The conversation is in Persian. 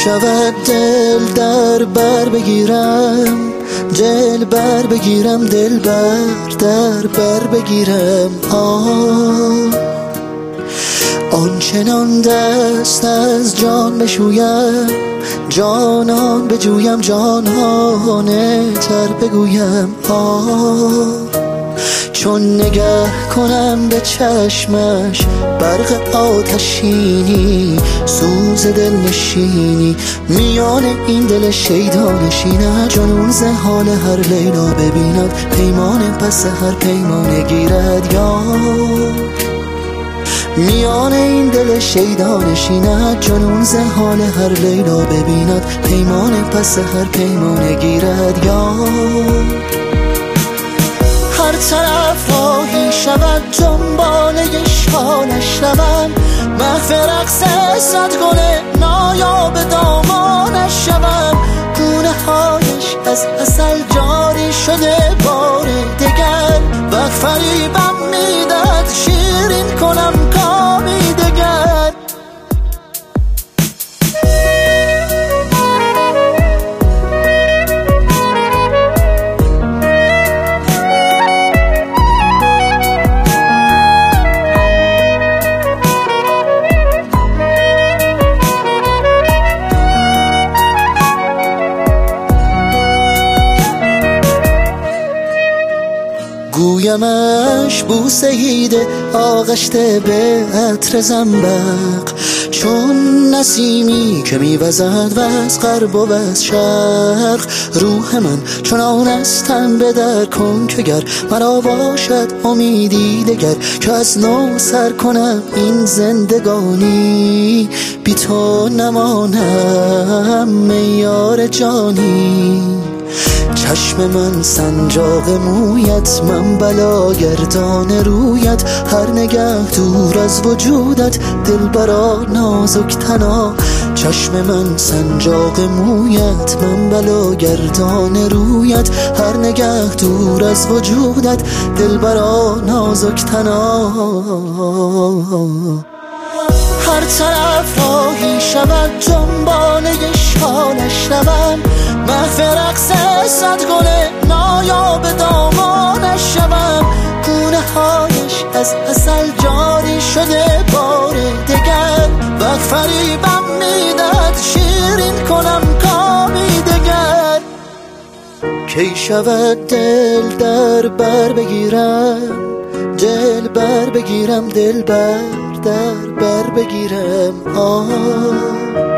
شود دل در بر بگیرم، دل بر بگیرم، دل در بر بگیرم. آنچنان دست از جان بشویم، جانان بجویم، جانانه تر بگویم. چون نگه کنم به چشمش برق آتشینی، سوز دل نشینی میان این دل شیدا نشیند. جنون ز حال هر لیلا ببیند، پیمان پس هر پیمانه گیرد یاد. میان این دل شیدا نشیند، جنون ز حال هر لیلا ببیند، پیمان پس هر پیمانه گیرد یاد. هر طرف راهی شود دنباله شالش روم، محو رقص صد گل نایاب دامانش شوم. گونه هایش از عسل جاری شده بار دگر، و فریبم میدهد شیرین کنم کامی دگر. گویمش بوسه ایده آغشته به عطر زنبق، چون نسیمی که میوزد و از غرب و از شرق. روح من چنان استم به در کن که گر مرا باشد امیدی دگر، که از نو سر کنم این زندگانی. بی تو نمانم میار جانی. چشم من سنجاق مویت، من بلا گردان رویت، هر نگه دور از وجودت دلبرا نازک تنا. چشم من سنجاق مویت، من بلا گردان رویت، هر نگه دور از وجودت دلبرا نازک تنا. هر طرف راهی شود دنباله شالش روم، محو رقص صد گل نایاب دامانش شوم. گونه هایش از عسل جاری شده بار دگر، و فریبم میدهد شیرین کنم کامی دگر. کی شود دل در بر بگیرم، دل بر بگیرم، دل در بر بگیرم.